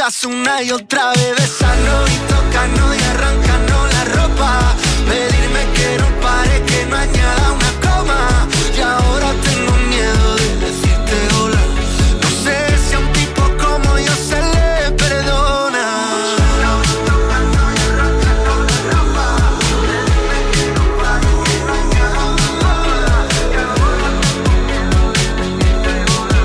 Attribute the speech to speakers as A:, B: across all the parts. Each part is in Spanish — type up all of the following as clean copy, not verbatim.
A: Parezcas una y otra vez, besarnos y tocarnos y arrancarnos la ropa. Pedirme que no pare, que no añada una coma. Y ahora tengo miedo de decirte hola. No sé si a un tipo como yo se le perdona. Tocando y arrancando la ropa. Pedirme que no pare, que no añada una coma. Y ahora tengo miedo de decirte hola.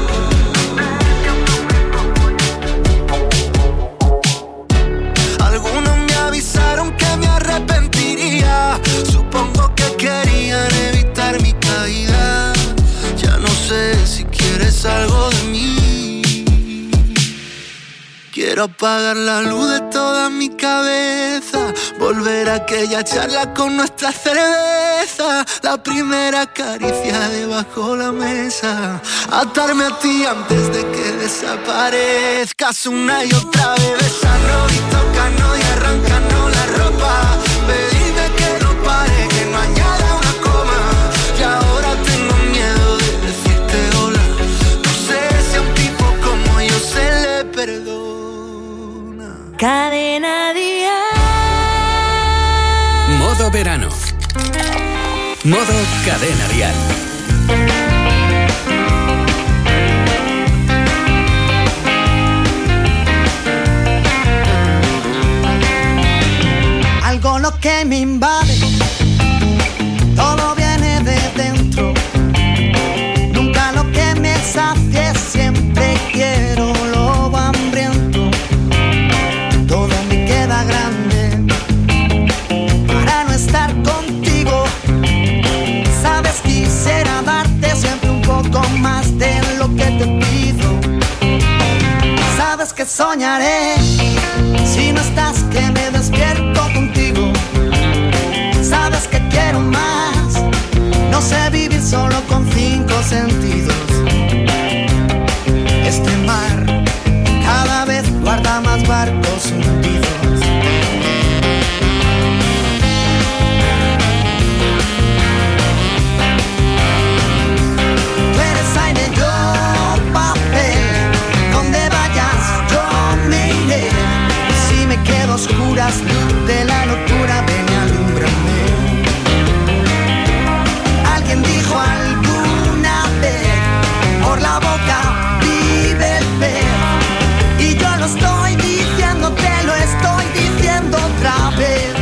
A: Algunos me avisaron que me arrepentiría. Supongo que querían evitar mi caída. Ya no sé si quieres algo de mí. Quiero apagar la luz de toda mi cabeza. Volver a aquella charla con nuestra cerveza. La primera caricia debajo la mesa. Atarme a ti antes de que desaparezcas una y otra vez. Besarnos y tocarnos y arrancarnos la ropa. Pedirme que no pare, que no añada una coma. Y ahora tengo miedo de decirte hola. No sé si a un tipo como yo se le perdona.
B: Cadena Día.
C: Modo verano. Modo Cadena Dial.
D: Algo lo que me invade, todo viene de dentro. Nunca lo que me sacie, siempre quiero lo hambriento. Todo me queda grande para no estar contigo. Sabes, quisiera darte siempre un poco más de lo que te pido. Sabes que soñaré si no estás, que me despierto contigo. Sabes que quiero más, no sé vivir solo con 5 sentidos. Este mar cada vez guarda más barcos hundidos. Tú eres aire, yo papel, donde vayas yo me iré. Y si me quedo a oscuras, luz de la locura, ven y alúmbrame. Alguien dijo alguna vez, por la boca vive el pez. Y yo lo estoy diciendo, te lo estoy diciendo otra vez.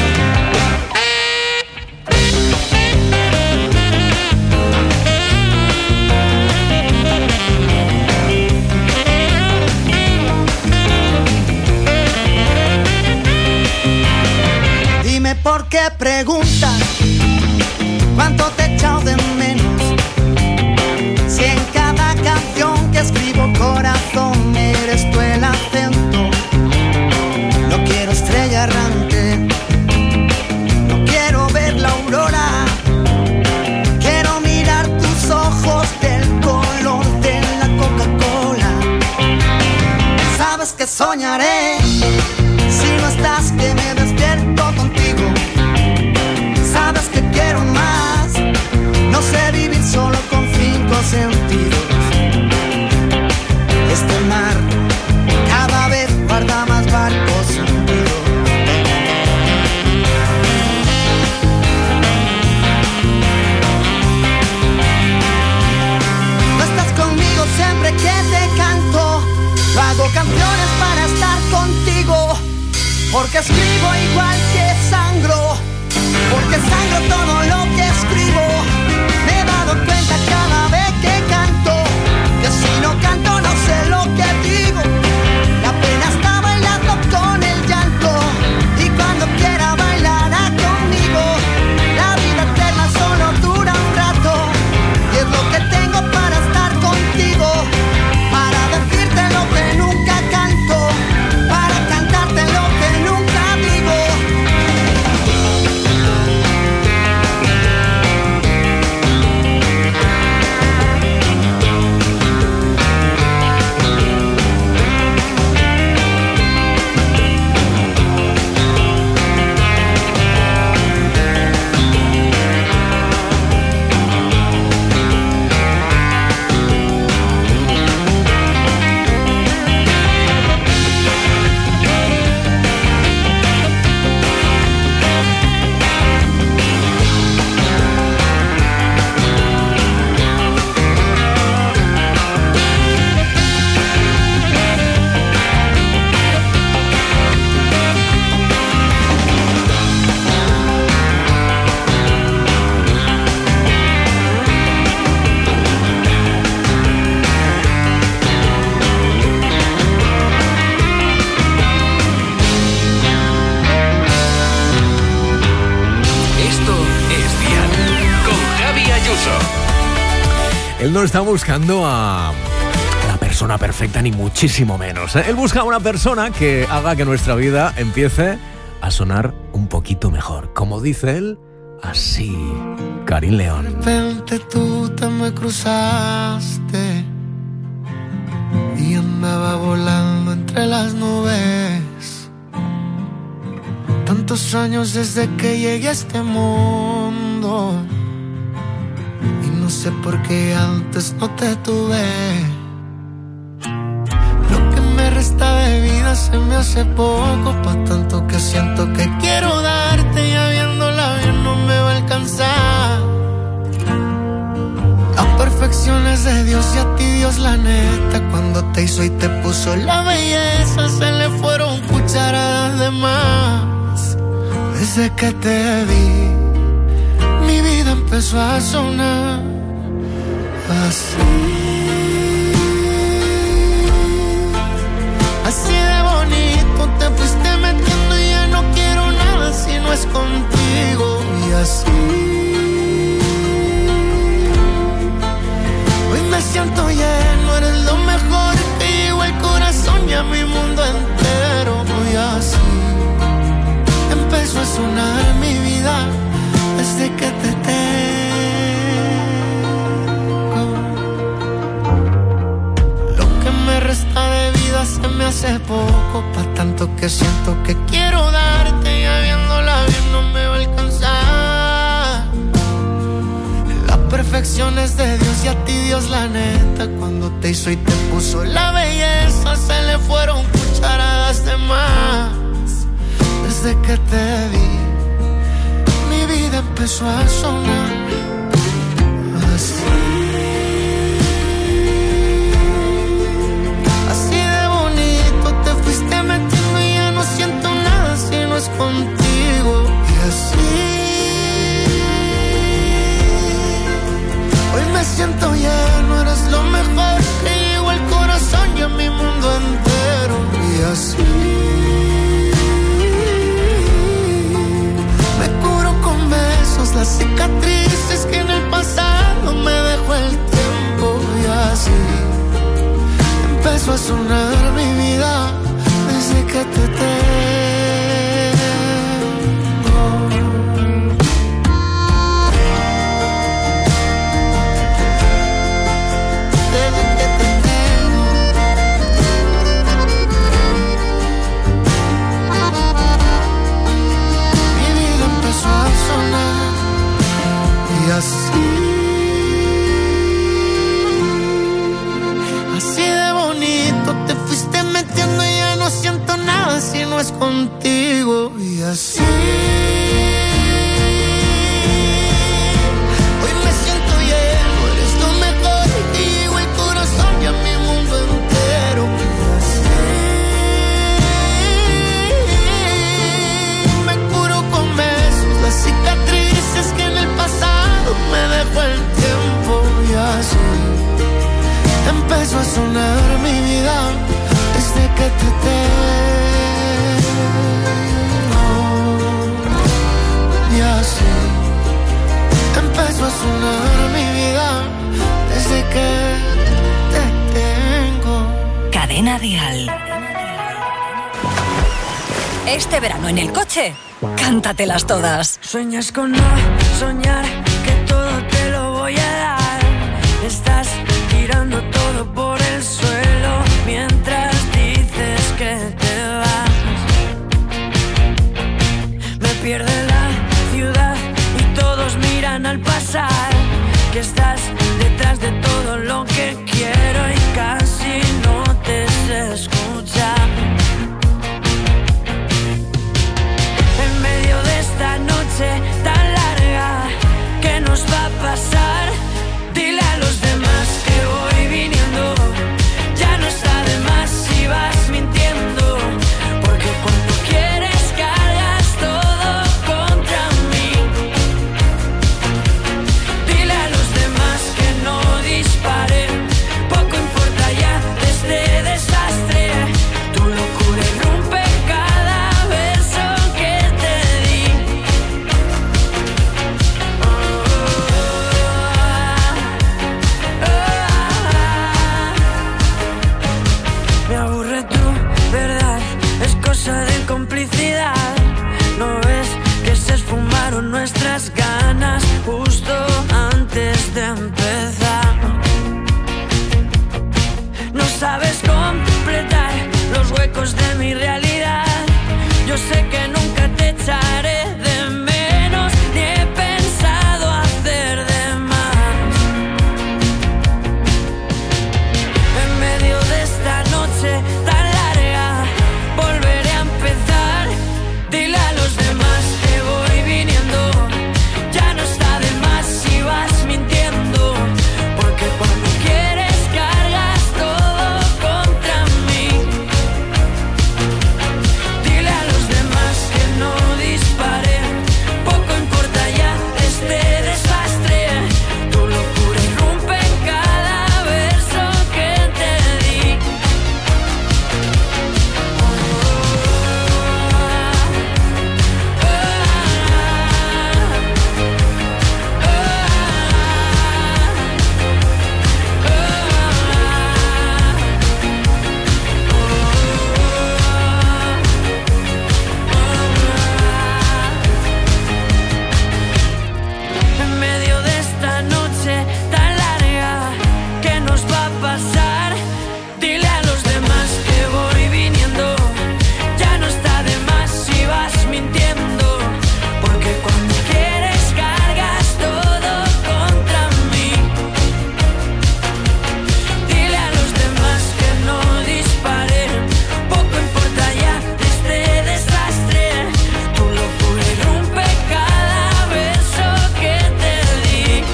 D: Dime por qué preguntas cuánto te he echado de menos. Si en cada canción que escribo, corazón, eres tú el acento. No quiero estrella errante, no quiero ver la aurora. Quiero mirar tus ojos del color de la Coca-Cola. Sabes que soñaré si no estás, que me despierto contigo. Sabes que quiero más, no sé vivir solo con 5 sentidos. Este mar cada vez guarda más barcos hundidos. No estás conmigo siempre que te canto. Yo hago canciones para estar contigo, porque escribo igual que sangro, porque sangro todo lo que escribo. Me he dado cuenta cada vez que canto, que si no canto no sé lo que digo. La pena está bailando con el llanto, y cuando quiera bailará conmigo. La vida eterna solo dura un rato, y es lo que tengo para estar contigo, para decirte lo que nunca canto, para cantarte lo que nunca digo.
E: él no está buscando a la persona perfecta, ni muchísimo menos, ¿eh? Él busca a una persona que haga que nuestra vida empiece a sonar un poquito mejor. Como dice él, así, Karim León.
A: De repente tú te me cruzaste y andaba volando entre las nubes. Tantos años desde que llegué a este mundo y no sé por qué antes no te tuve. Lo que me resta de vida se me hace poco, pa' tanto que siento que quiero darte, y viéndola bien no me va a alcanzar. Las perfecciones de Dios y a ti Dios la neta, cuando te hizo y te puso la belleza, se le fueron cucharadas de más. Desde que te vi, mi vida empezó a sonar así. Así de bonito te fuiste metiendo y ya no quiero nada si no es contigo. Y así hoy me siento lleno, eres lo mejor que llegó al corazón y a mi mundo entero. Y así empezó a sonar mi vida desde que te tengo. Lo que me resta de vida se me hace poco, pa' tanto que siento que quiero darte, y viéndola bien no me va a alcanzar. Las perfecciones de Dios y a ti Dios la neta, cuando te hizo y te puso la belleza, se le fueron cucharadas de más. Desde que te vi, mi vida empezó a sonar así. Así de bonito te fuiste metiendo y ya no siento nada si no es contigo. Y así hoy me siento lleno, eres lo mejor que llegó al corazón y a mi mundo entero. Y así las cicatrices que en el pasado me dejó el tiempo. Y así empezó a sonar mi vida desde que te tengo. Desde que te tengo. Mi vida empezó a sonar. Y así de bonito te fuiste metiendo y ya no siento nada si no es contigo. Y así hoy me siento lleno, eres lo mejor que llegó el corazón y a mi mundo entero. Y así me curo con besos las cicatrices que en el pasado me dejó el tiempo. Y así empezó a sonar mi vida desde que te tengo. Y así empezó a sonar mi vida desde que te tengo.
B: Cadena Dial. Este verano en el coche, cántatelas todas.
F: Sueñas con no soñar, que todo te lo voy a dar. Estás tirando todo por el suelo mientras dices que te vas. Me pierde la ciudad y todos miran al pasar, que estás detrás de todo lo que quiero y casi no te sé escuchar. En medio de esta noche tan larga, ¿qué nos va a pasar? Dile a los demás que voy viniendo, ya no está de más complicidad. ¿No ves que se esfumaron nuestras ganas justo antes de empezar? No sabes completar los huecos de mi realidad. Yo sé que nunca te echaré de menos, ni he pensado hacer de más. En medio de esta noche tan larga, volveré a empezar. Dile a los demás que voy viniendo. Ya no está de más si vas mintiendo, porque cuando quieres cargas todo contra mí. Dile a los demás que no disparé, poco importa ya este desastre. Tu locura irrumpe en cada verso que te di. En medio de esta noche tan larga, ¿qué nos va a pasar? Dile a los demás que voy viniendo. Ya no está de más si vas mintiendo, porque cuando quieres cargas todo contra mí. Dile a los demás que no disparé, poco importa ya este desastre. Tu locura irrumpe cada verso que te di.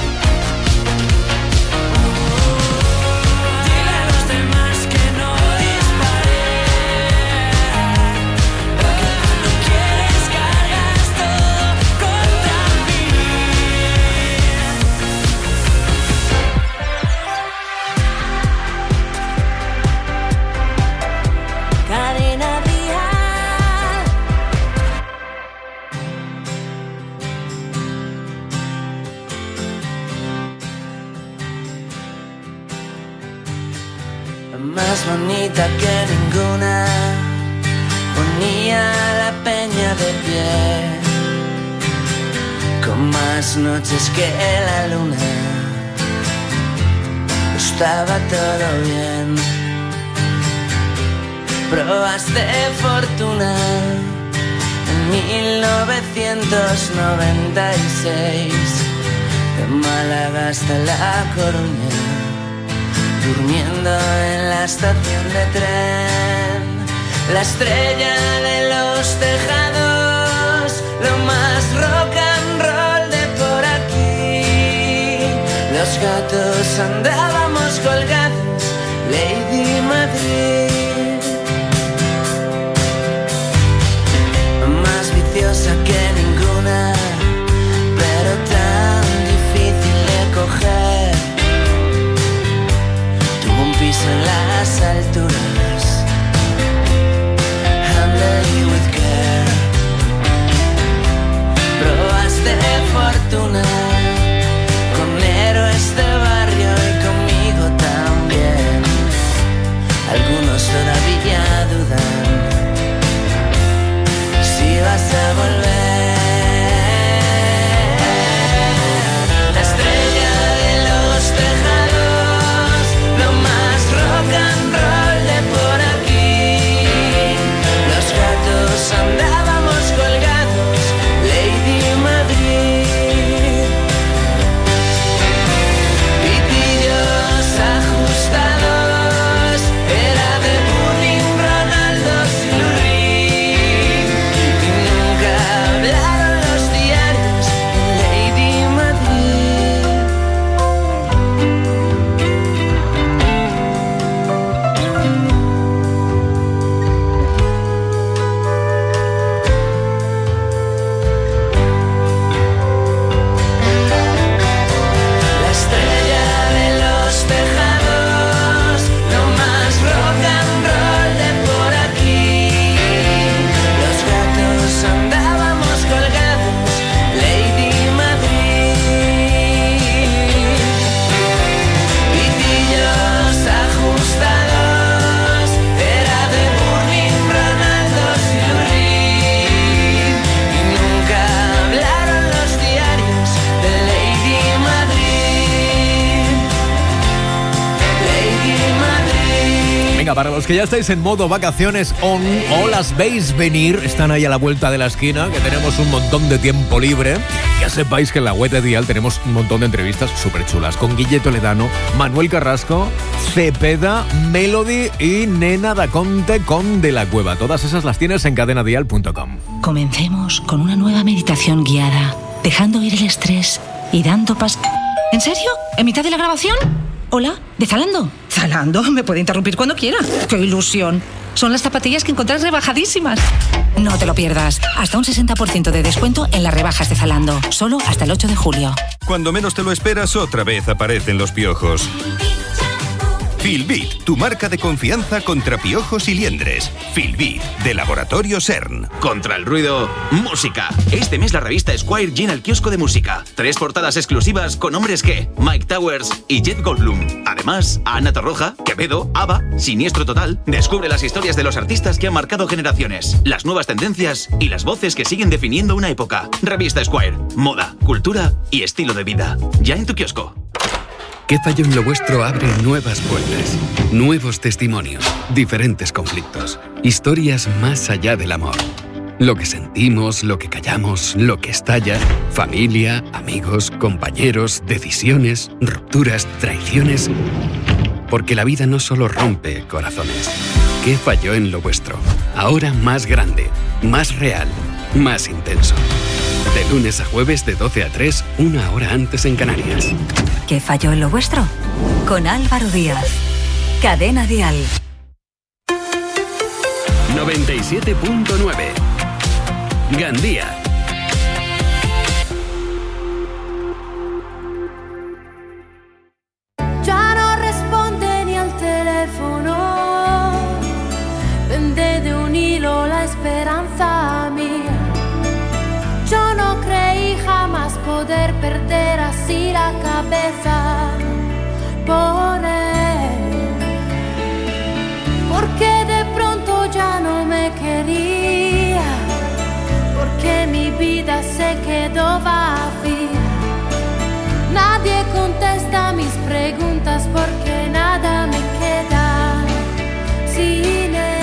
F: Dile a los demás que no disparé, porque cuando quieres cargas todo contra mí. Cadena Dial.
G: Más bonita que ninguna, ponía la peña de pie, con más noches que la luna. Estaba todo bien. Probaste fortuna en 1996, de Málaga hasta La Coruña, durmiendo en la estación de tren. La estrella de los tejados, lo más rock and roll de por aquí. Los gatos andábamos colgados, Lady Madrid. Más viciosa que ninguna, pero tan difícil de coger. Tuvo un piso en las alturas, handle you with care. Probaste fortuna con héroes de barrio y conmigo también.
E: los que ya estáis en modo vacaciones on o las veis venir, están ahí a la vuelta de la esquina, que tenemos un montón de tiempo libre. Ya sepáis que en la web de Dial tenemos un montón de entrevistas súper chulas con Guille Toledano, Manuel Carrasco, Cepeda, Melody y Nena Daconte con De la Cueva. Todas esas las tienes en cadenadial.com.
H: Comencemos con una nueva meditación guiada, dejando ir el estrés y dando paso. ¿En serio? ¿En mitad de la grabación? Hola, ¿de Zalando? ¿Zalando? Me puede interrumpir cuando quiera. ¡Qué ilusión! Son las zapatillas que encontrás rebajadísimas. No te lo pierdas. Hasta un 60% de descuento en las rebajas de Zalando. Solo hasta el 8 de julio.
I: Cuando menos te lo esperas, otra vez aparecen los piojos. Filbit, tu marca de confianza contra piojos y liendres. Filbit, de Laboratorio CERN.
J: Contra el ruido, música. Este mes la revista Esquire llena el kiosco de música. 3 portadas exclusivas con hombres que Mike Towers y Jeff Goldblum. Además, Ana Torroja, Quevedo, ABBA, Siniestro Total. Descubre las historias de los artistas que han marcado generaciones, las nuevas tendencias y las voces que siguen definiendo una época. Revista Esquire, moda, cultura y estilo de vida. Ya en tu kiosco.
C: ¿Qué falló en lo vuestro? Abre nuevas puertas, nuevos testimonios, diferentes conflictos, historias más allá del amor. Lo que sentimos, lo que callamos, lo que estalla, familia, amigos, compañeros, decisiones, rupturas, traiciones. Porque la vida no solo rompe corazones. ¿Qué falló en lo vuestro? Ahora más grande, más real, más intenso. De lunes a jueves de 12 a 3, 1 hora antes en Canarias.
B: ¿Qué falló en lo vuestro? Con Álvaro Díaz. Cadena Dial.
C: 97.9 Gandía.
K: Ya no responde ni al teléfono. Pende de un hilo la esperanza mía. Yo no creí jamás poder perder así la cabeza por él, porque de pronto ya no me quería, porque mi vida se quedó vacía. Nadie contesta mis preguntas porque nada me queda sin él.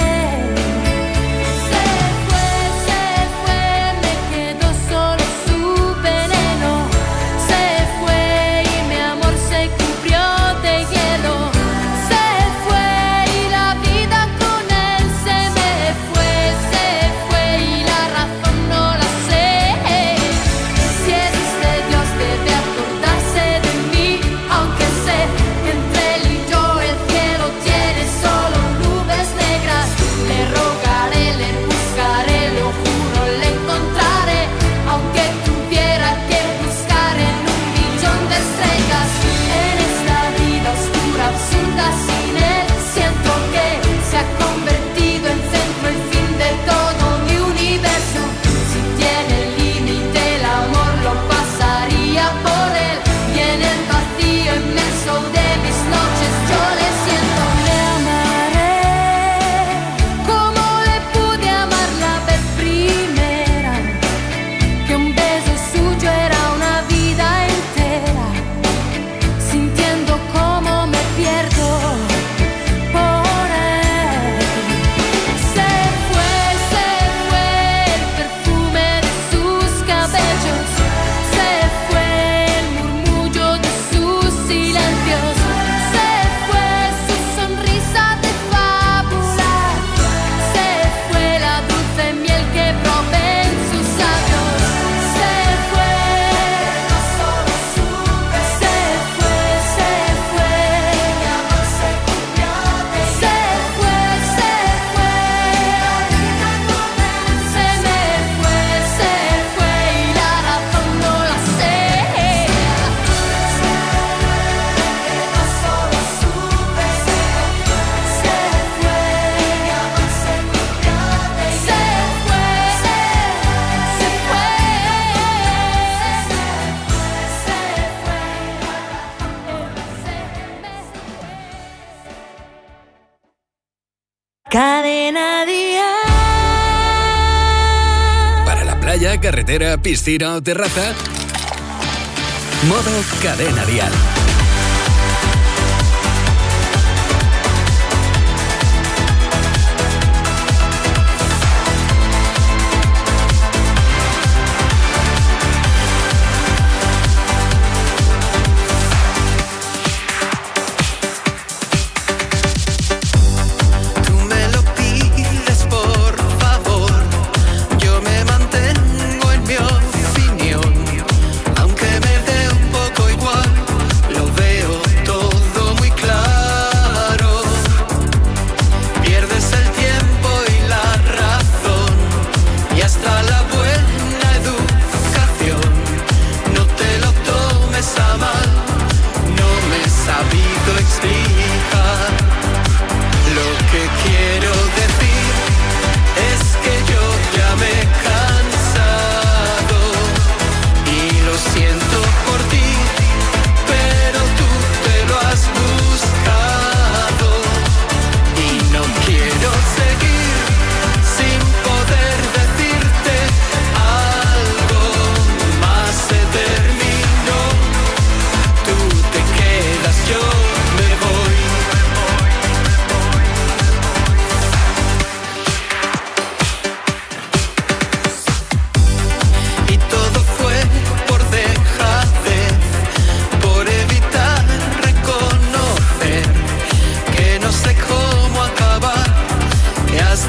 F: Cadena Dial.
C: Para la playa, carretera, piscina o terraza, modo Cadena Dial.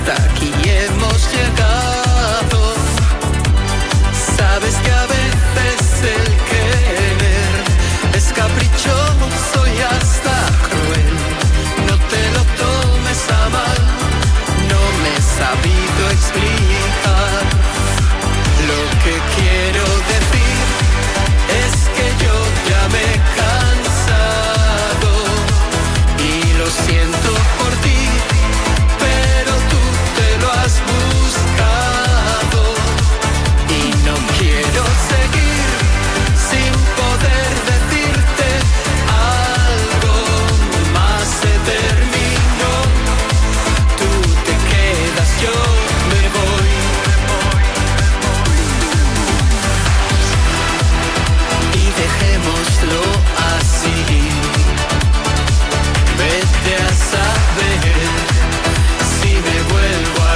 A: hasta aquí hemos llegado. Sabes que a veces el querer es caprichoso y hasta cruel. No te lo tomes a mal, no me he sabido explicar. Lo que quiero decir es que yo ya me he cansado y lo siento por ti, pero tú te lo has buscado y no quiero seguir sin poder decirte algo más. Se terminó, tú te quedas, yo me voy. Y dejémoslo así. Vete a saber si me vuelvo a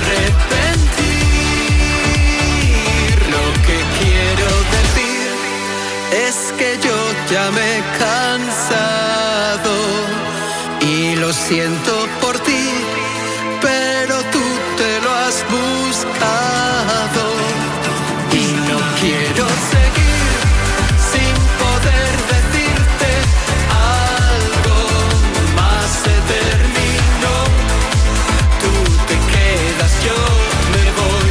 A: arrepentir. Lo que quiero decir es que yo ya me he cansado y lo siento por ti, pero tú te lo has buscado y no quiero seguir sin poder decirte algo más. Se terminó, tú te quedas, yo me voy.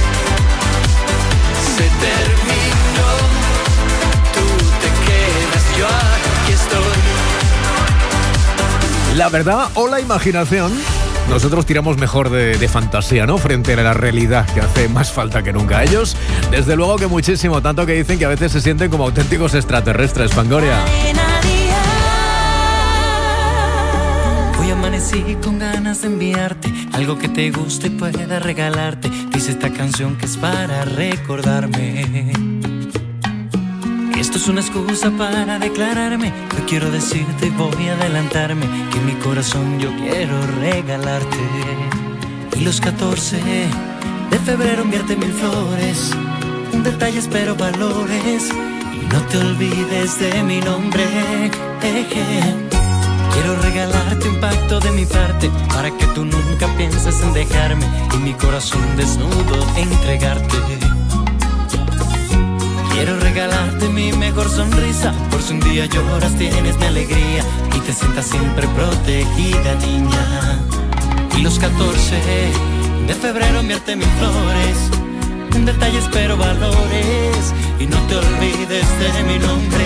A: Se terminó, tú te quedas, yo aquí estoy.
E: La verdad o la imaginación, nosotros tiramos mejor de fantasía, ¿no? Frente a la realidad, que hace más falta que nunca. Ellos, desde luego que muchísimo, tanto que dicen que a veces se sienten como auténticos extraterrestres. Fangoria.
F: Hoy amanecí con ganas de enviarte algo que te guste y pueda regalarte. Dice esta canción que es para recordarme. Esto es una excusa para declararme. Yo quiero decirte y voy a adelantarme que en mi corazón yo quiero regalarte. Y los 14 de febrero enviarte 1000 flores, detalles pero valores. Y no te olvides de mi nombre. Quiero regalarte un pacto de mi parte para que tú nunca pienses en dejarme y mi corazón desnudo entregarte. Quiero regalarte mi mejor sonrisa, por si un día lloras tienes mi alegría y te sientas siempre protegida, niña. Y los 14 de febrero enviarte 1000 flores, detalles pero valores. Y no te olvides de mi nombre.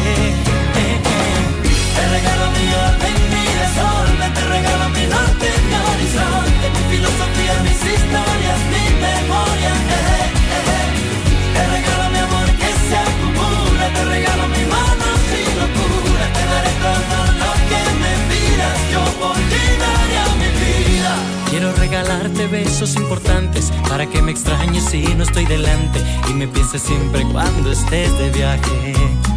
F: Te regalo mi orden, mi desorden, te regalo mi norte, mi horizonte, mi filosofía, mis historias, mi memoria. Te regalo mi amor que se acumula, te regalo mi mano sin locura, te daré todo lo que me pidas, yo por ti daría mi vida. Quiero regalarte besos importantes para que me extrañes si no estoy delante y me pienses siempre cuando estés de viaje.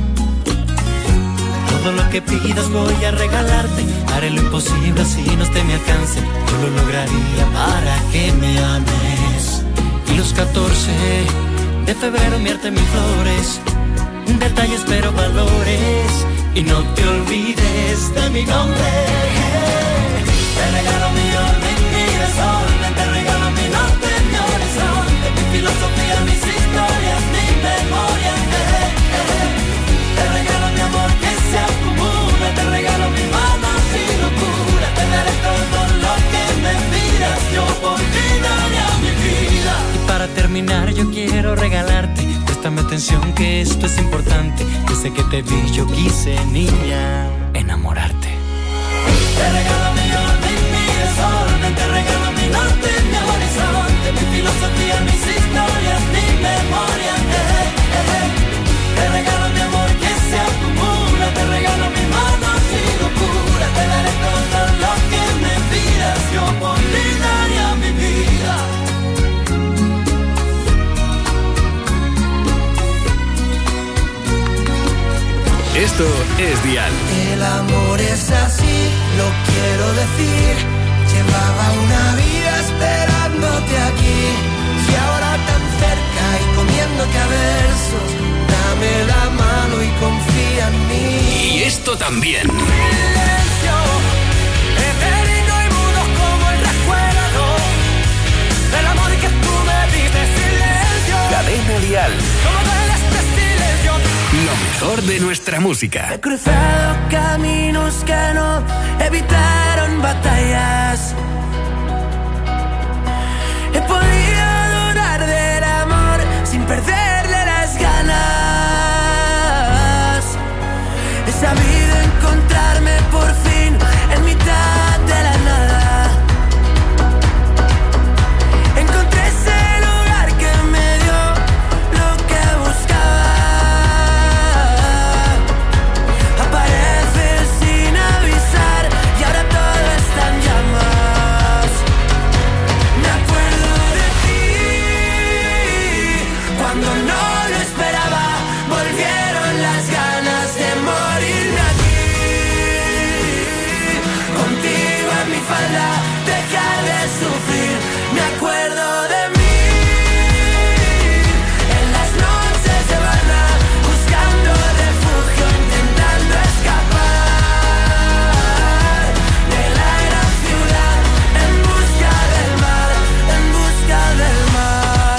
F: Todo lo que pidas voy a regalarte, haré lo imposible así no esté a mi alcance, yo lo lograría para que me ames. Y los 14 de febrero enviarte 1000 flores, detalles pero valores. Y no te olvides de mi nombre. Te regalo mi orden, mi desorden, te regalo mi norte, mi horizonte, mi filosofía, mis historias, mi memoria. Te regalo mi amor que se acumula, te regalo mi mano sin locura, te daré todo lo que me pidas, yo por ti daría mi vida. Y para terminar yo quiero regalarte, préstame atención que esto es importante, desde que te vi yo quise, niña, enamorarte. Te regalo mi orden, mi desorden, te regalo mi norte, mi horizonte, mi filosofía, mis historias, mi memoria. Te regalo mi amor que se acumula, te regalo mi mano sin locura, te daré todo lo que me pidas, yo por ti daría mi vida.
C: Esto es Dial.
A: El amor es así, lo quiero decir. Llevaba una vida esperándote aquí y ahora tan cerca y comiéndote a versos. Dame la mano y confía en mí.
C: Y esto también.
F: Silencio, eterno y mudo como el recuerdo
C: mejor de nuestra música.
F: He cruzado caminos que no evitaron batallas. He podido dudar del amor sin perderle las ganas. He sabido encontrarme por fin en mitad de la nada. Encontré ese lugar que me dio lo que buscaba. Apareces sin avisar y ahora todo está en llamas. Me acuerdo de ti cuando no lo esperaba. Volvieron las ganas de morirme aquí. Contigo en mi falda, dejar de sufrir. Me acuerdo de mí en las noches de Habana, buscando refugio, intentando escapar de la gran ciudad, en busca del mar, en busca del mar.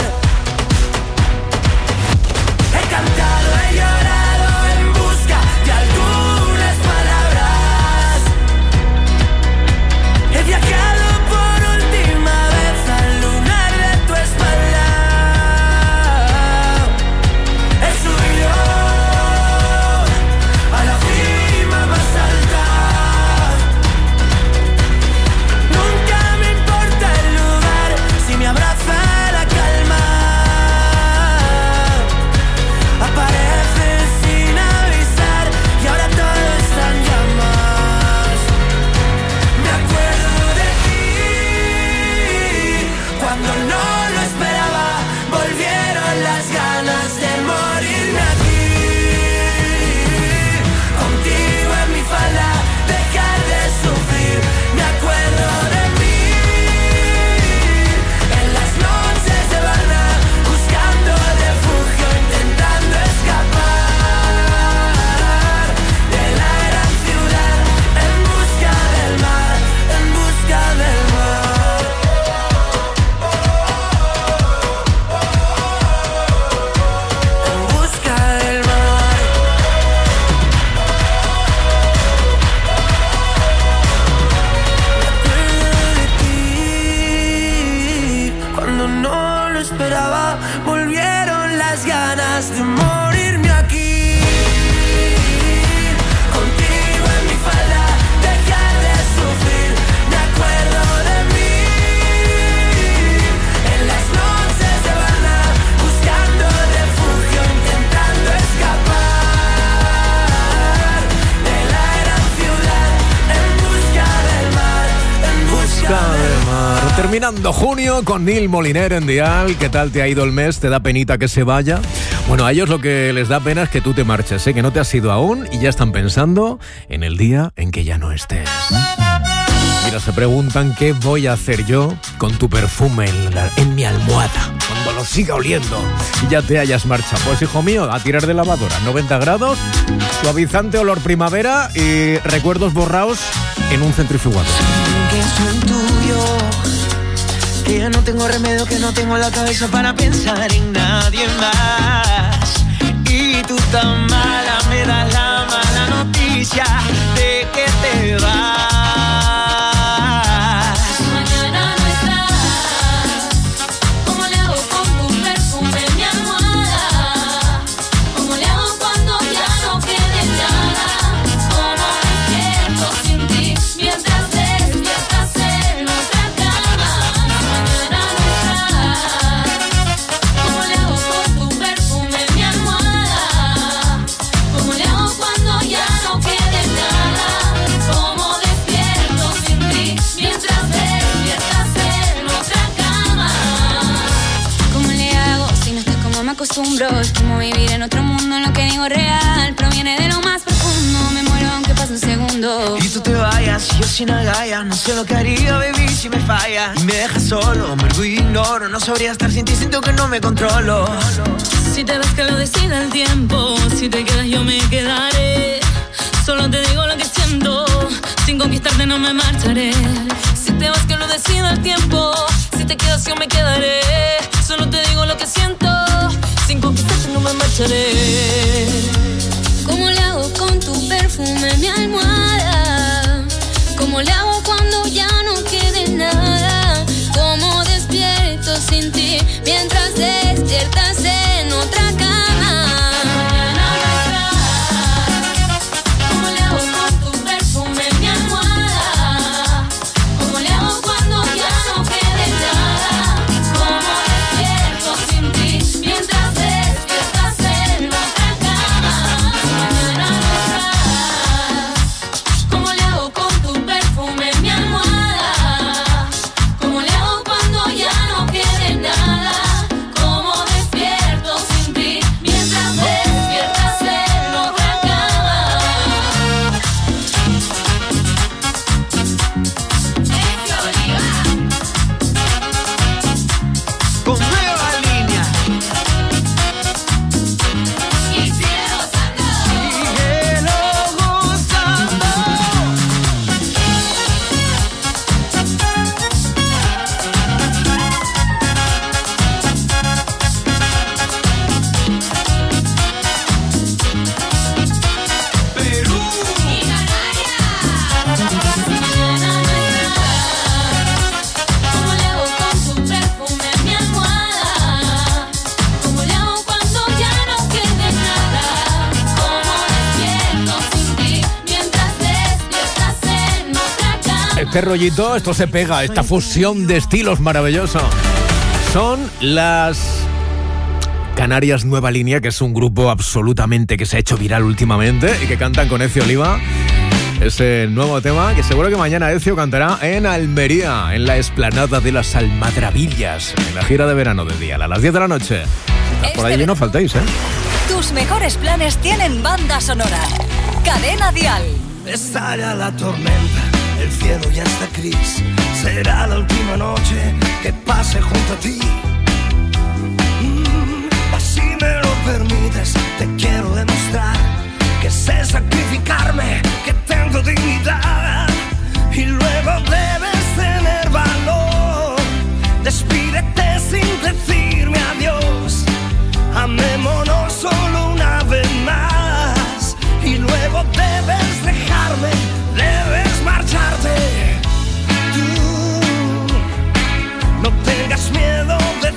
F: He cantado, he llorado en busca de algunas palabras. He viajado por última vez al lunar de tu espalda. He subido a la cima más alta. Nunca me importa el lugar si me abraza la calma. Apareces sin avisar y ahora todo está en llamas. Me acuerdo de ti cuando no lo esperaba. Volvieron las ganas de morirme aquí. Contigo en mi falda, dejar de sufrir. Me acuerdo de mí en las noches de Habana, buscando refugio, intentando escapar de la gran ciudad, en busca del mar, en busca del mar. En busca del mar. Me acuerdo de ti cuando no lo esperaba. Volvieron las ganas de morirme aquí. Contigo en mi falda, dejar de sufrir. Me acuerdo de mí en las noches de Habana, buscando refugio, intentando escapar de la gran ciudad, en busca del mar, en busca del mar.
E: Terminando junio con Neil Moliner en Dial. ¿Qué tal te ha ido el mes? ¿Te da penita que se vaya? Bueno, a ellos lo que les da pena es que tú te marches, que no te has ido aún y ya están pensando en el día en que ya no estés. Mira, se preguntan qué voy a hacer yo con tu perfume en mi almohada cuando lo siga oliendo y ya te hayas marchado. Pues hijo mío, a tirar de lavadora, 90 grados, suavizante olor primavera y recuerdos borrados en un centrifugador.
F: Que son tuyos, que ya no tengo remedio, que no tengo la cabeza para pensar en nadie más. Y tú tan mala, me das la mala noticia de que te vas.
K: Mañana no estás. ¿Cómo le hago con tu perfume en mi almohada? ¿Cómo le hago cuando ya no quede nada? ¿Cómo despierto sin ti mientras despiertas en otra cama? Mañana no estás. ¿Cómo le hago con tu perfume en mi almohada? ¿Cómo le hago cuando ya no quede nada? ¿Cómo despierto sin ti mientras despiertas en otra cama? ¿Cómo le hago si no estás como me acostumbro? Es como vivir en otro mundo, lo que digo real proviene de lo más profundo. Me muero aunque pase un segundo.
F: Y tú te vayas, yo sin agallas. No sé lo que haría, baby, si me fallas. Y me dejas solo, me olvido y ignoro. No sabría estar sin ti, siento que no me controlo.
K: Si te ves que lo decida el tiempo, si te quedas yo me quedaré. Solo te digo lo que siento, sin conquistarte no me marcharé. Si te vas que lo decida el tiempo, si te quedas yo me quedaré. Solo te digo lo que siento, sin conquistarte no me marcharé. sin ti, mientras despiertas en otra cama. ¿Cómo le hago con tu perfume en mi almohada? ¿Cómo le hago cuando ya no quede nada? ¿Cómo despierto sin ti, mientras despiertas en otra cama? Mañana no estás. ¿Cómo le hago con tu perfume en mi almohada? ¿Cómo le hago cuando ya no quede nada? ¿Cómo despierto sin ti, mientras despiertas en otra cama?
G: Con nueva línea.
K: Y cielo santo.
G: Cielo gozando. Perú.
K: Y Canarias. Mañana no estás. ¿Cómo le hago con tu perfume en mi almohada? ¿Cómo le hago cuando ya no quede nada? ¿Cómo despierto sin ti, mientras despiertas en otra cama?
E: Este rollito, esto se pega, esta fusión de estilos maravilloso. Son las Canarias Nueva Línea, que es un grupo absolutamente que se ha hecho viral últimamente y que cantan con Ezio Oliva ese nuevo tema que seguro que mañana Ezio cantará en Almería, en la explanada de las Almadrabillas, en la gira de verano de Dial, a las 10 de la noche. Por ahí no faltéis, ¿eh?
B: Tus mejores planes tienen banda sonora. Cadena Dial.
A: Estalla la tormenta, el cielo ya está gris. Será la última noche que pase junto a ti. Si me lo permites, te quiero demostrar que sé sacrificarme, que tengo dignidad. Y luego debes tener valor. Despídete sin decirme adiós. Amémonos solo una vez más. Y luego debes dejarme, debes marcharte. Tú no tengas miedo de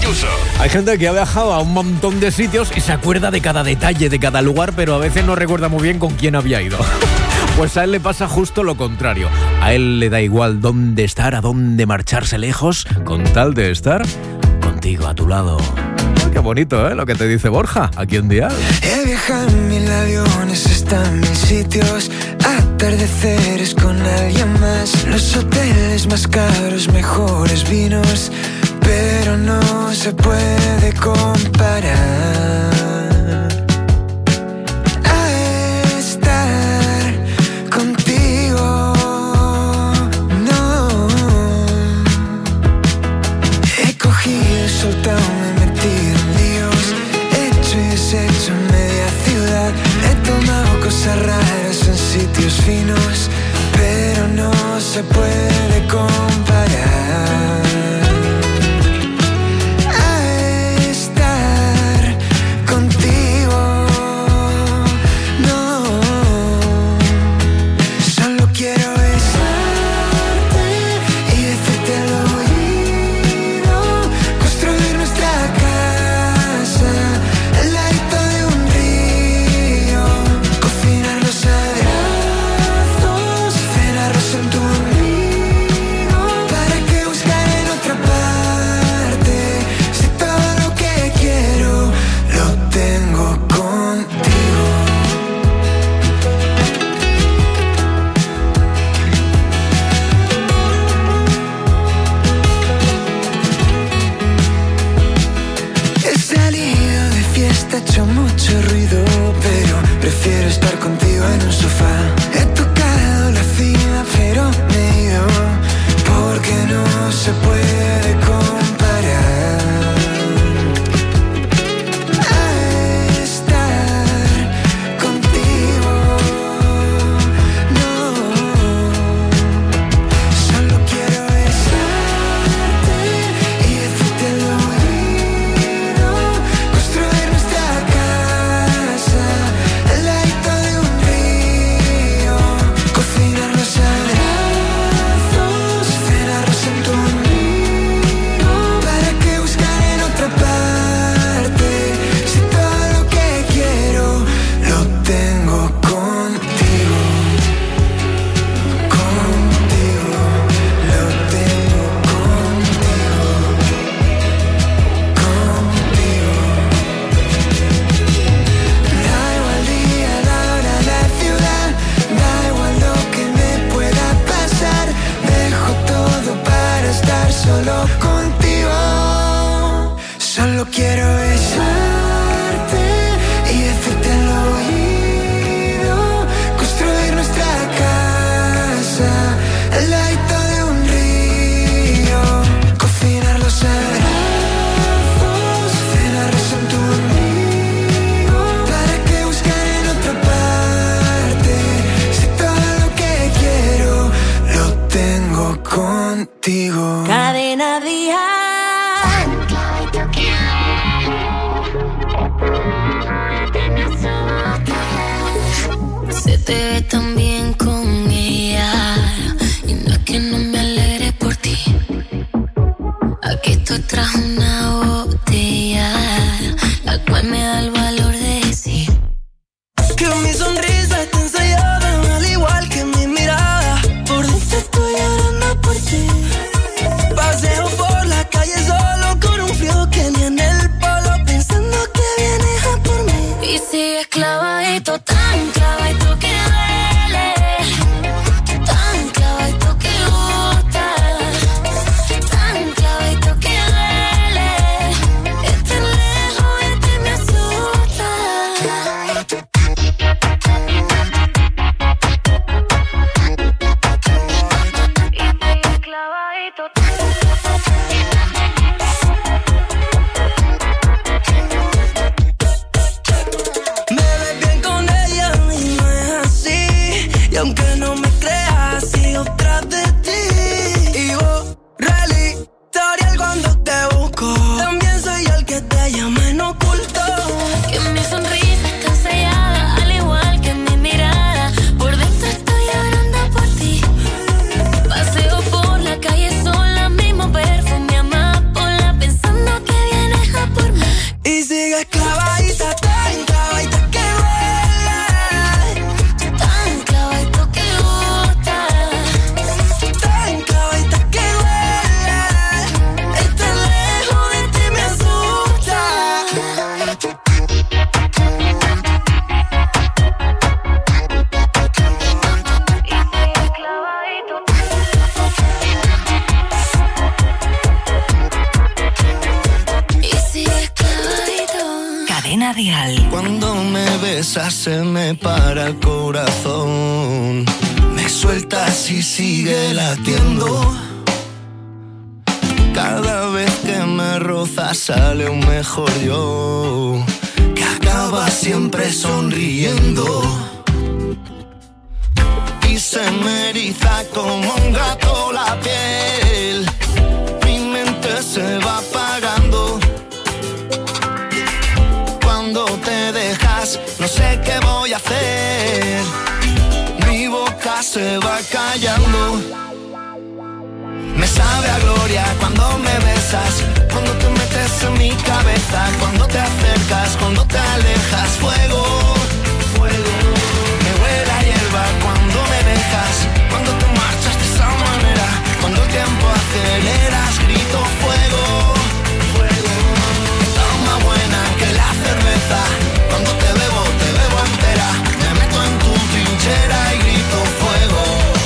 I: Ayuso.
E: Hay gente que ha viajado a un montón de sitios y se acuerda de cada detalle, de cada lugar, pero a veces no recuerda muy bien con quién había ido. Pues a él le pasa justo lo contrario. A él le da igual dónde estar, a dónde marcharse lejos, con tal de estar contigo a tu lado. Qué bonito, ¿eh? Lo que te dice Borja, aquí en Dial.
L: He viajado en 1000 aviones, estado en 1000 sitios, atardeceres con alguien más, los hoteles más caros, mejores vinos, pero no se puede comparar a estar contigo. No, he cogido, soltado, me he metido en líos, hecho y deshecho en media ciudad, he tomado cosas raras en sitios finos, pero no se puede comparar a estar contigo. No, solo quiero besarte y decirte al oído, construir nuestra casa al ladito de un río, cocinar los abrazos, cenarlos en tu ombligo. ¿Para qué buscar en otra parte si todo lo que quiero lo tengo contigo? He salido de fiesta, he hecho mucho ruido, pero prefiero estar contigo en un sofá. He tocado la cima, pero me he ido porque no se puede comparar a estar contigo. No, solo quiero besarte y decirte al oído, construir nuestra casa al ladito de un río, cocinar los abrazos, cenarlos en tu ombligo. ¿Para qué buscar en otra parte si todo lo que quiero lo tengo contigo? Contigo, lo tengo contigo. Contigo. Da igual día, la hora, la ciudad, da igual lo que me pueda pasar, dejo todo para estar solo contigo. Solo quiero besarte y decirte al oído, construir nuestra casa al ladito de un río, cocinar los abrazos, cenarlos en tu ombligo. ¿Para qué buscar en otra parte si todo lo que quiero lo tengo contigo?
F: Cadena Dial.
K: Se te ve tan bien con ella y no es que no me alegre por ti. Aquí estoy tras una botella, la cual me da el valor de decir
F: Que mi sonrisa está ensayada, al igual que mi mirada. Por dentro estoy llorando por ti. Paseo por la calle solo con un frío que ni en el polo, pensando que vienes a por mí.
K: y sigues clavadito, tan clavadito que duele, tan clavadito que gusta, tan clavadito que duele.
B: Cadena Dial.
A: Cuando me besas se me para el corazón. Me sueltas y sigue latiendo. Cada vez que me rozas sale un mejor yo, que acaba siempre sonriendo. Y se me eriza como un gato la piel. Mi mente se va apagando. Cuando te dejas, no sé qué voy a hacer. Mi boca se va callando. Me sabe a gloria cuando me besas, cuando te metes en mi cabeza, cuando te acercas, cuando te alejas. Fuego, fuego. Me huele a hierba cuando me dejas, cuando te marchas de esa manera, cuando el tiempo aceleras. Grito fuego, fuego. Está más buena que la cerveza. Cuando te bebo entera. Me meto en tu trinchera y grito fuego.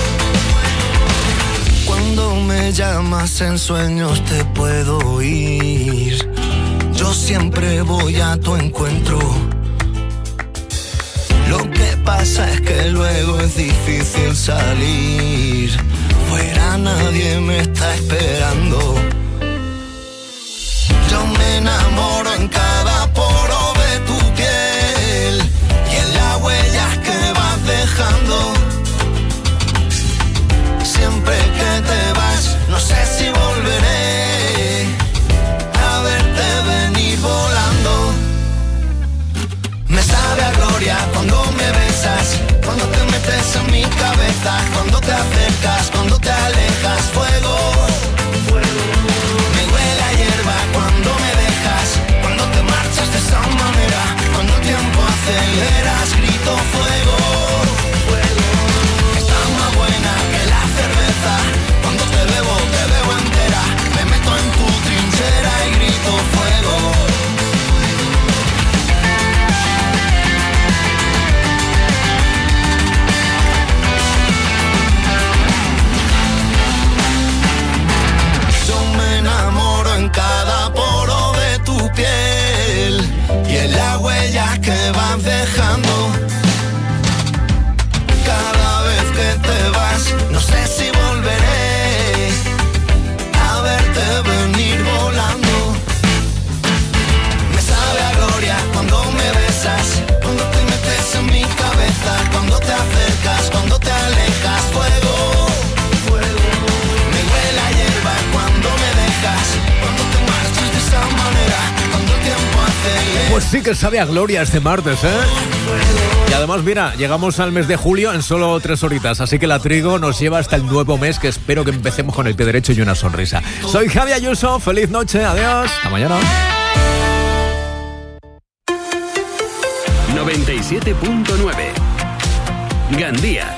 A: Cuando me llamas en sueños te puedo oír. Yo siempre voy a tu encuentro. Lo que pasa es que luego es difícil salir. Fuera nadie me está esperando. Yo me enamoro en cada poro de tu piel y en las huellas que vas dejando. Siempre que te vas, no sé si volveré a verte venir volando. Me sabe a gloria cuando me besas, cuando te metes en mi cabeza, cuando te acercas, cuando te alejas. Fuego, fuego. Me huele a hierba cuando me dejas, cuando te marchas de esa manera, cuando el tiempo aceleras. Grito fuego, fuego. Está más buena que la cerveza. Cuando te bebo entera. Me meto en tu trinchera y grito fuego. Yo me enamoro en cada poro de tu piel y en las huellas que vas dejando. Cada vez que te vas, no sé si volveré a verte venir volando. Me sabe a gloria cuando me besas, cuando te metes en mi cabeza, cuando te acercas, cuando te alejas. Fuego, fuego. Me huele a hierba cuando me dejas, cuando te marchas de esa manera, cuando el tiempo acelera.
E: Pues sí que sabe a gloria este martes, ¿eh? Y además, mira, llegamos al mes de julio en solo 3 horitas, así que la Trigo nos lleva hasta el nuevo mes, que espero que empecemos con el pie derecho y una sonrisa. Soy Javi Ayuso, feliz noche, adiós, hasta mañana.
C: 97.9 Gandía.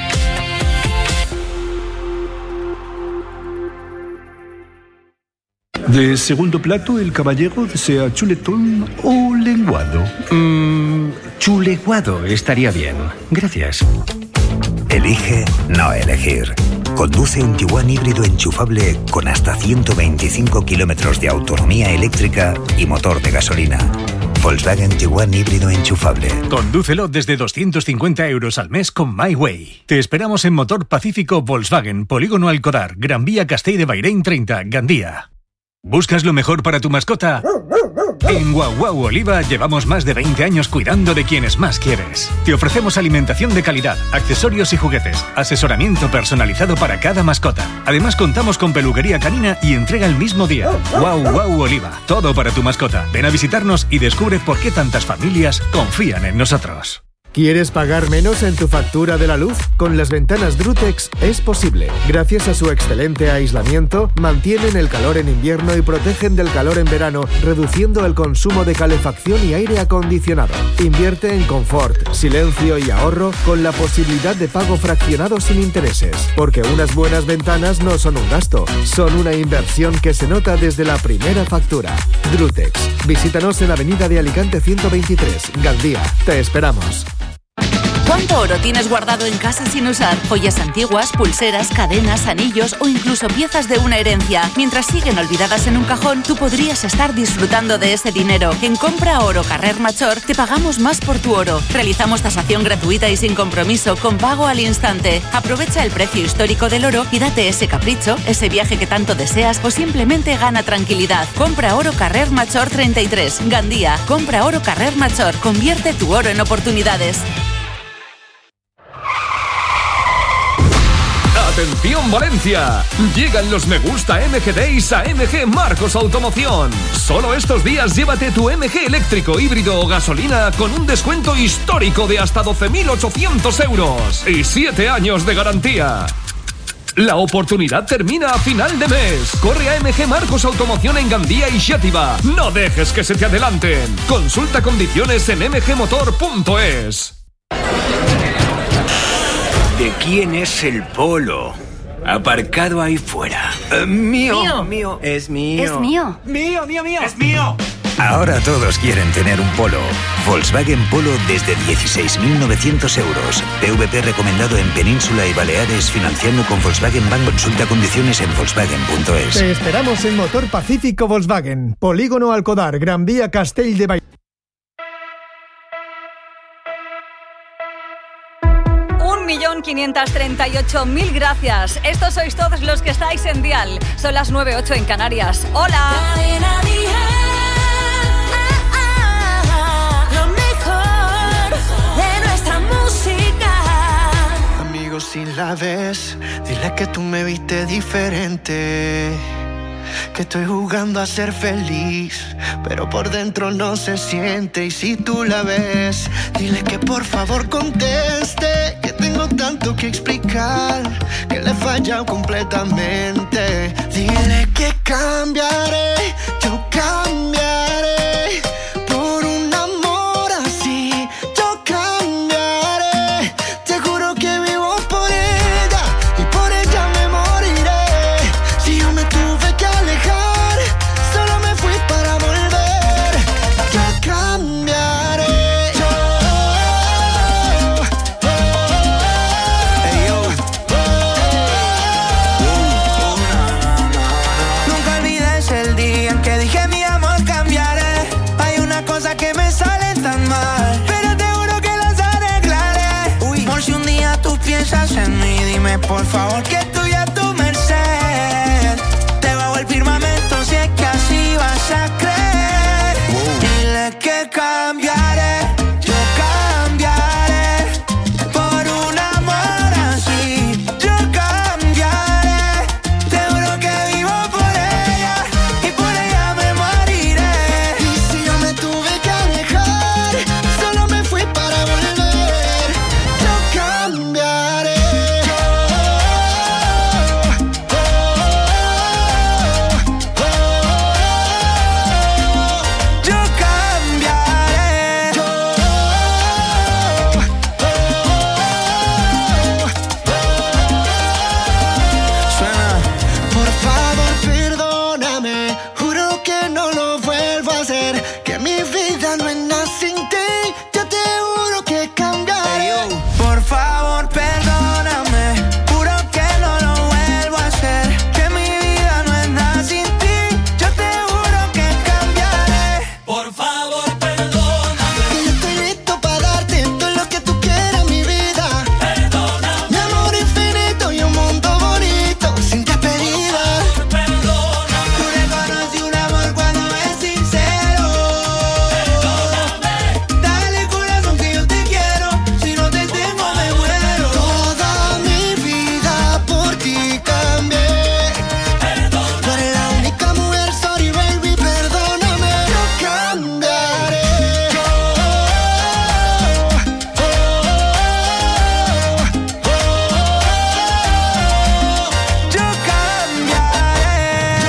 M: De segundo plato, el caballero desea chuletón o lenguado.
N: Chuleguado estaría bien. Gracias.
O: Elige no elegir. Conduce un Tiguan híbrido enchufable con hasta 125 kilómetros de autonomía eléctrica y motor de gasolina. Volkswagen Tiguan híbrido enchufable.
P: Condúcelo desde 250 € al mes con MyWay. Te esperamos en Motor Pacífico Volkswagen, Polígono Alcodar, Gran Vía Castell de Bahrein 30, Gandía. ¿Buscas lo mejor para tu mascota? En Guau Guau Oliva llevamos más de 20 años cuidando de quienes más quieres. Te ofrecemos alimentación de calidad, accesorios y juguetes, asesoramiento personalizado para cada mascota. Además contamos con peluquería canina y entrega el mismo día. Guau Guau Oliva, todo para tu mascota. Ven a visitarnos y descubre por qué tantas familias confían en nosotros.
Q: ¿Quieres pagar menos en tu factura de la luz? Con las ventanas Drutex es posible. Gracias a su excelente aislamiento, mantienen el calor en invierno y protegen del calor en verano, reduciendo el consumo de calefacción y aire acondicionado. Invierte en confort, silencio y ahorro con la posibilidad de pago fraccionado sin intereses. Porque unas buenas ventanas no son un gasto, son una inversión que se nota desde la primera factura. Drutex. Visítanos en Avenida de Alicante 123, Gandía. Te esperamos.
R: ¿Cuánto oro tienes guardado en casa sin usar? Joyas antiguas, pulseras, cadenas, anillos o incluso piezas de una herencia. Mientras siguen olvidadas en un cajón, tú podrías estar disfrutando de ese dinero. En Compra Oro Carrer Major te pagamos más por tu oro. Realizamos tasación gratuita y sin compromiso, con pago al instante. Aprovecha el precio histórico del oro y date ese capricho, ese viaje que tanto deseas o simplemente gana tranquilidad. Compra Oro Carrer Major 33, Gandía. Compra Oro Carrer Major. Convierte tu oro en oportunidades.
S: ¡Atención Valencia! Llegan los Me Gusta MG Days a MG Marcos Automoción. Solo estos días llévate tu MG eléctrico, híbrido o gasolina con un descuento histórico de hasta 12.800 euros y 7 años de garantía. La oportunidad termina a final de mes. Corre a MG Marcos Automoción en Gandía y Xàtiva. No dejes que se te adelanten. Consulta condiciones en mgmotor.es.
O: ¿De quién es el Polo? Aparcado ahí fuera. Mío.
T: Es mío.
O: Es mío.
T: Mío.
O: Es mío. Ahora todos quieren tener un Polo. Volkswagen Polo desde 16.900 euros. PVP recomendado en Península y Baleares, financiando con Volkswagen Bank. Consulta condiciones en volkswagen.es.
Q: Te esperamos en Motor Pacífico Volkswagen, Polígono Alcodar, Gran Vía Castell de Vall.
U: 1.538.000 gracias. Estos sois todos los que estáis en Dial. Son las 9:08 en Canarias. ¡Hola!
D: Lo mejor de nuestra música. Amigos, si la ves, dile que tú me viste diferente. Que estoy jugando a ser feliz, pero por dentro no se siente. Y si tú la ves, dile que por favor conteste. Que tengo tanto que explicar, que le he fallado completamente. Dile que cambiaré, yo cambiaré. Por un amor así, yo cambiaré. Te juro que vivo por ella y por ella me moriré. Si yo me tuve que alejar, solo me fui para volver. Yo cambiaré.
G: Nunca olvides el día en que dije mi amor cambiaré. Hay una cosa que me sale tan mal, pero te juro que las arreglaré. Por si un día tú piensas en mí, dime por favor que estoy a tu merced. Debajo el firmamento, si es que así vas a creer. Dile que cambiaré, yo cambiaré. Por un amor así, yo cambiaré. Te juro que vivo por ella y por ella me moriré.
D: Y si yo me tuve que alejar, solo me fui para volver. Yo cambiaré.
G: Yo cambiaré.
D: Suena. Por favor, perdóname. Juro que no lo vuelvo a hacer. Que mi vida no es nada sin ti. Yo te juro que cambiaré.
G: Por favor, perdóname. Juro que no lo vuelvo a hacer. Que mi vida no es nada sin ti. Yo te juro que cambiaré. Por favor, perdóname.
D: Que yo estoy listo para darte todo lo que tú quieras, mi vida.
G: Perdóname.
D: Mi amor infinito y un mundo bonito sin despedida.
G: Perdóname. Tú reconocí un amor cuando es sincero. Perdóname. Dale corazón que yo te quiero. Si no te tengo me muero.
D: Toda mi vida por ti cambié. Tú eres la única mujer, sorry baby, perdóname. Yo cambiaré.
G: Yo cambiaré.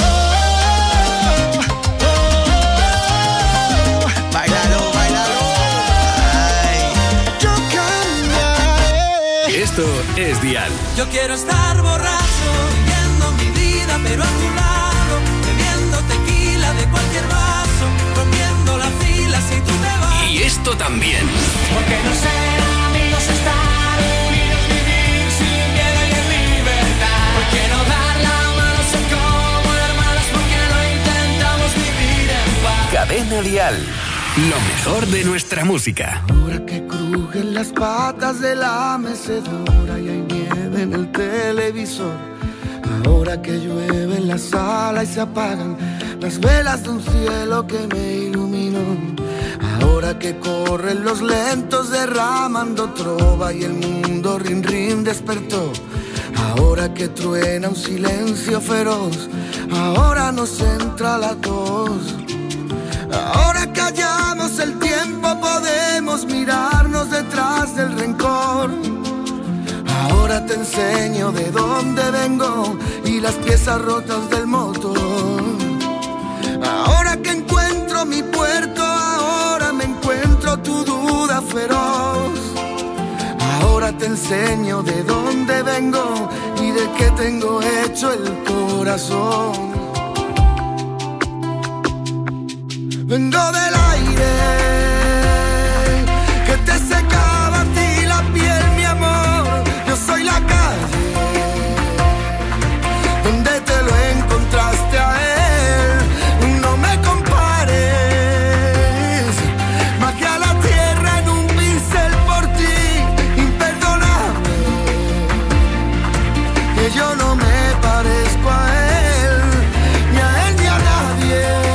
G: Bailalo, bailalo. Ay.
D: Yo cambiaré.
C: Esto es Dial.
G: Yo quiero estar borracho, viviendo mi vida, pero a tu lado, bebiendo tequila de cualquier vaso, rompiendo la fila si tú te vas.
C: Y esto también.
G: Porque no ser amigos
F: estar unidos, vivir sin miedo y en libertad. Hoy quiero dar la mano, ser como hermanos, porque lo intentamos vivir en paz.
C: Cadena Dial. Lo mejor de nuestra música.
A: Ahora que crujen las patas de la mecedora y hay nieve en el televisor. Ahora que llueve en la sala y se apagan las velas de un cielo que me iluminó. Ahora que corren los lentos derramando trova y el mundo rin rin despertó. Ahora que truena un silencio feroz, ahora nos entra la tos. Ahora que hallamos el tiempo podemos mirarnos detrás del rencor. Ahora te enseño de dónde vengo y las piezas rotas del motor. Ahora que encuentro mi puerto, ahora me encuentro tu duda feroz. Ahora te enseño de dónde vengo y de qué tengo hecho el corazón. Vengo del aire que te secaba a ti la piel, mi amor. Yo soy la calle donde te lo encontraste a él. No me compares, magia a la tierra en un pincel por ti, imperdonable. Que yo no me parezco a él, ni a él ni a nadie.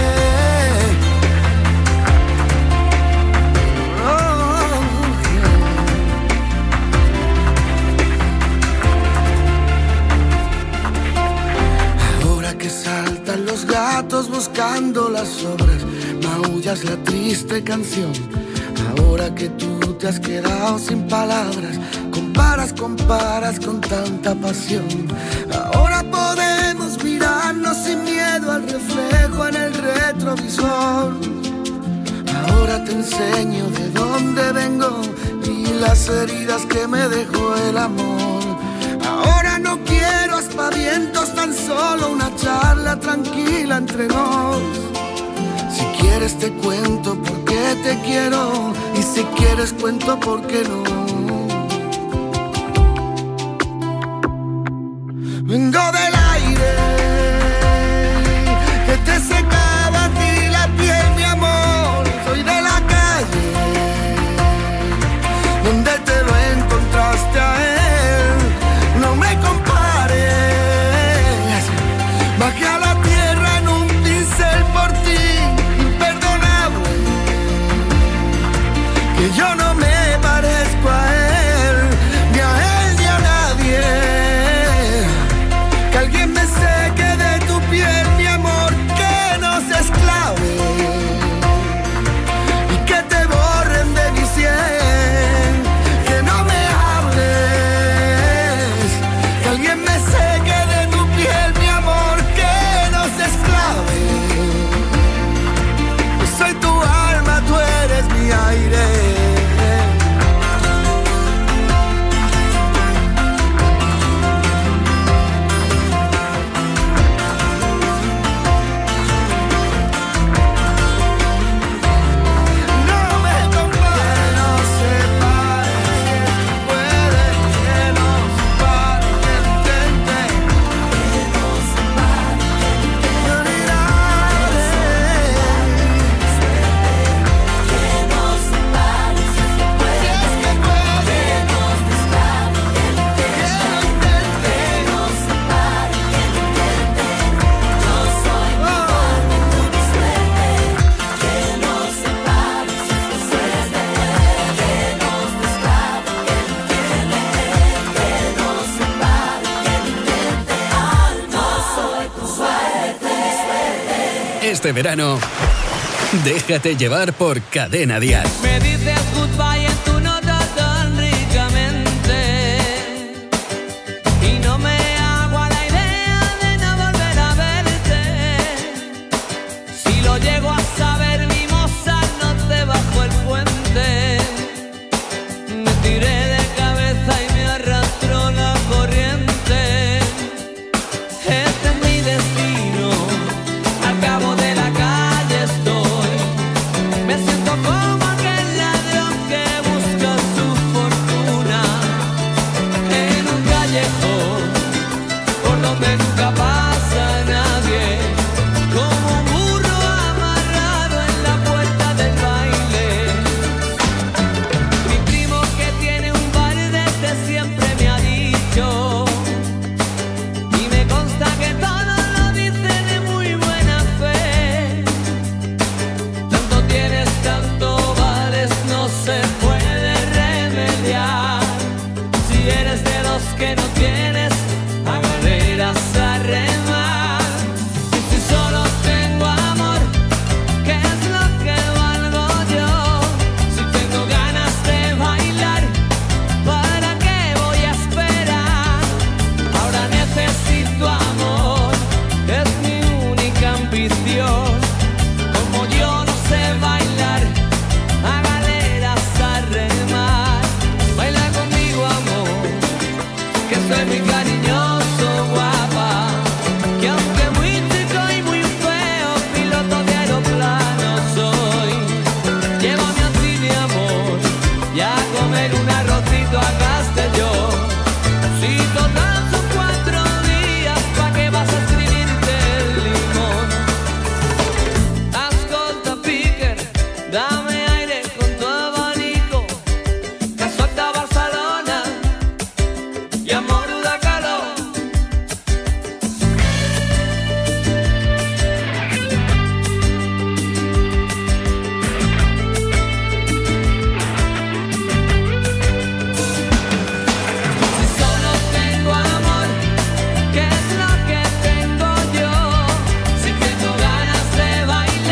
A: Los gatos buscando las sobras, maullas la triste canción. Ahora que tú te has quedado sin palabras, comparas con tanta pasión. Ahora podemos mirarnos sin miedo al reflejo en el retrovisor. Ahora te enseño de dónde vengo y las heridas que me dejó el amor. Ahora no quiero aspavientos, tan solo una charla tranquila entre nos. Si quieres te cuento por qué te quiero y si quieres cuento por qué no. Vengo del aire que te secaba a ti la piel, mi amor. Soy de la calle donde te lo encontraste a él. No me compares, bajé a la tierra en un pincel por ti, imperdonable. Que yo no me parezco a él, ni a él ni a nadie. Que alguien me seque de tu piel, mi amor, que no se esclave y que te borren de mi sien, que no me alguien me seque de tu piel, mi amor, que no se esclave. Yo soy tu alma, tú eres mi aire.
C: Este verano, déjate llevar por Cadena Dial.
F: Me dices goodbye en tu nota tan ricamente y no me hago a la idea de no volver a verte. Si lo llego a saber